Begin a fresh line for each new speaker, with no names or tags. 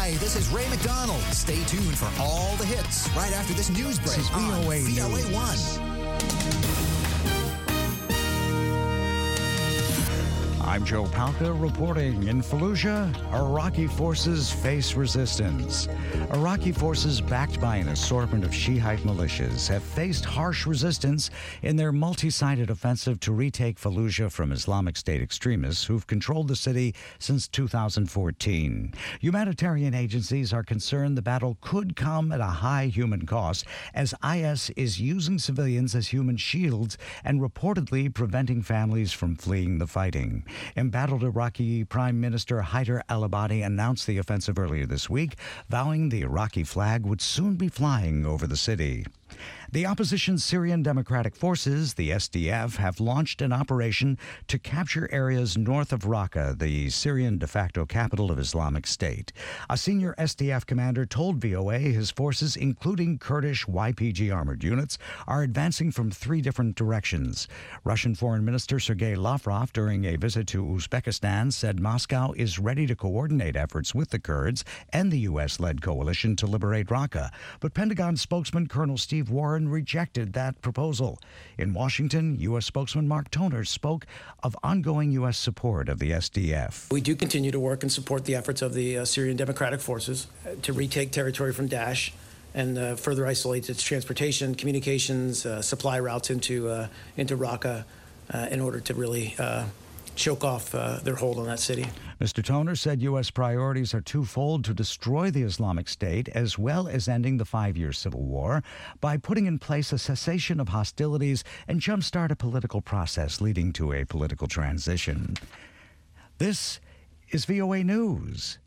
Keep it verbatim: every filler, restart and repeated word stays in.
Hi, this is Ray McDonald. Stay tuned for all the hits right after this news break
This is
on
V O A
V O A
News.
one.
I'm Joe Palca reporting in Fallujah, Iraqi forces face resistance. Iraqi forces backed by an assortment of Shiite militias have faced harsh resistance in their multi-sided offensive to retake Fallujah from Islamic State extremists who've controlled the city since two thousand fourteen. Humanitarian agencies are concerned the battle could come at a high human cost as I S is using civilians as human shields and reportedly preventing families from fleeing the fighting. Embattled Iraqi Prime Minister Haider al-Abadi announced the offensive earlier this week, vowing the Iraqi flag would soon be flying over the city. The opposition Syrian Democratic Forces, the S D F, have launched an operation to capture areas north of Raqqa, the Syrian de facto capital of Islamic State. A senior S D F commander told V O A his forces, including Kurdish Y P G armored units, are advancing from three different directions. Russian Foreign Minister Sergei Lavrov, during a visit to Uzbekistan, said Moscow is ready to coordinate efforts with the Kurds and the U S-led coalition to liberate Raqqa. But Pentagon spokesman Colonel Steve Warren rejected that proposal. In Washington, U S spokesman Mark Toner spoke of ongoing U S support of the S D F.
We do continue to work and support the efforts of the uh, Syrian Democratic Forces uh, to retake territory from Daesh and uh, further isolate its transportation, communications, uh, supply routes into uh, into Raqqa uh, in order to really uh, choke off uh, their hold on that city.
Mister Toner said U S priorities are twofold: to destroy the Islamic State as well as ending the five-year civil war by putting in place a cessation of hostilities and jumpstart a political process leading to a political transition. This is V O A News.